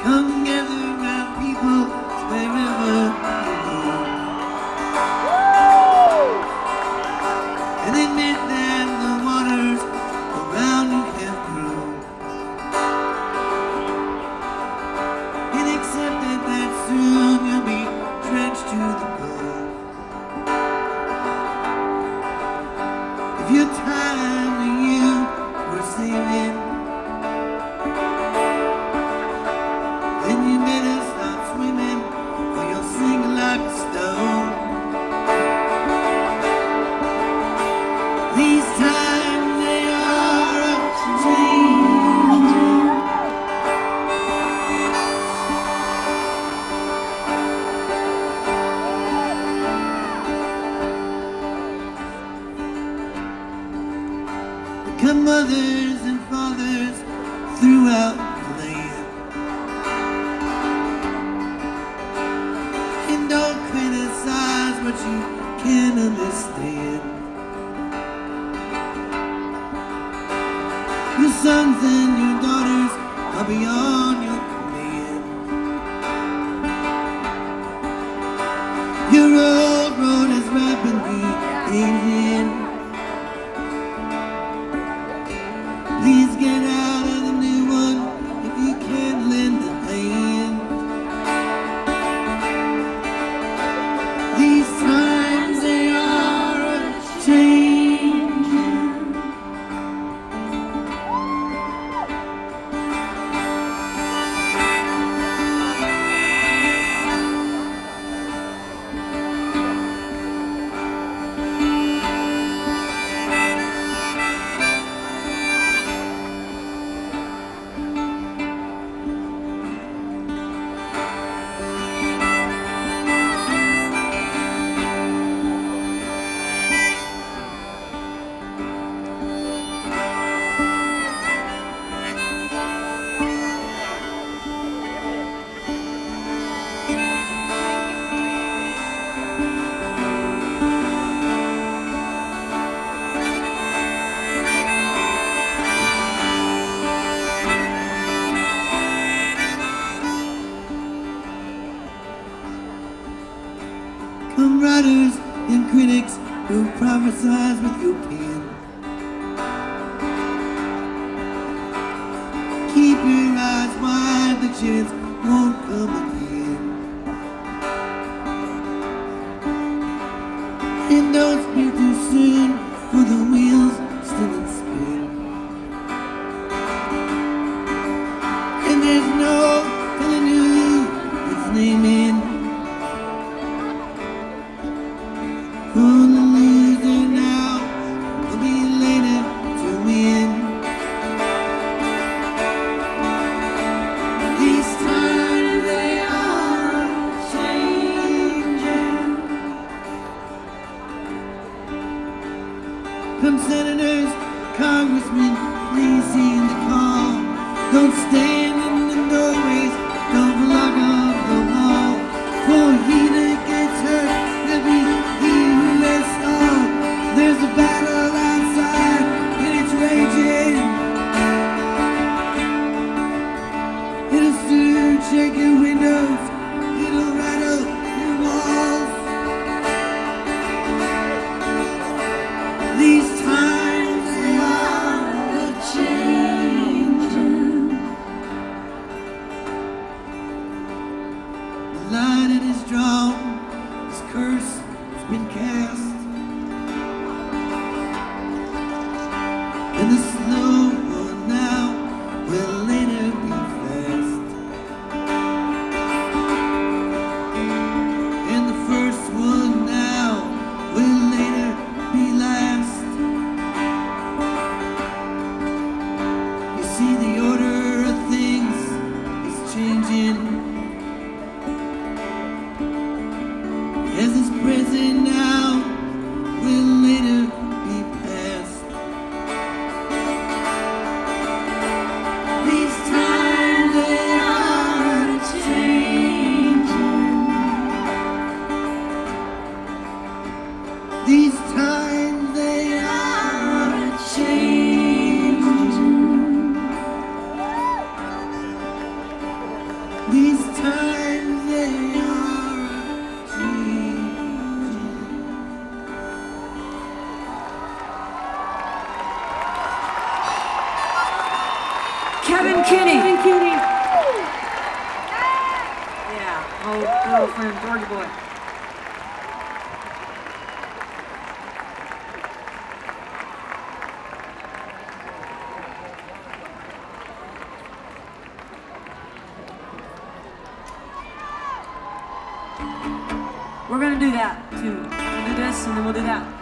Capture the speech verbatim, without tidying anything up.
Come gather around people wherever you go. And admit that the waters around you have grown. And accepted that soon you'll be drenched to the bone. If your time that you were saving, then you better stop swimming, or you'll sink like a stone. These times they are a-changing. Come mothers and fathers throughout the land, and don't criticize what you can't understand. Your sons and your daughters are beyond your command. Your old road is rapidly aging. Please get out of the new one if you can't lend a hand. These times they are a-changing. Come writers and critics who prophesize with your pen. Keep your eyes wide, the chance won't come again. And don't speak too soon, for the wheels still in spin. And there's no telling who it's naming. For the loser now will be later to win. These times they are changing. Come senators, congressmen, please heed the call. Don't stand in the doorways, don't block off the wall. For he that gets hurt, there'll be he who lets all. There's a battle outside and it's raging. It'll soon shake your windows, it'll rattle your walls. These times they are a-changing. The line it is drawn, this curse has been cast. And the slow one now will later be fast. And the first one now will later be last. You see, the order of things is changing. As is present now will later be past. These times they are changing. These times they are changing. These times they are a changing. Kevin Kinney. Kevin Kinney. Yeah, old girlfriend, Georgia boy. We're gonna do that too. We'll do this and then we'll do that.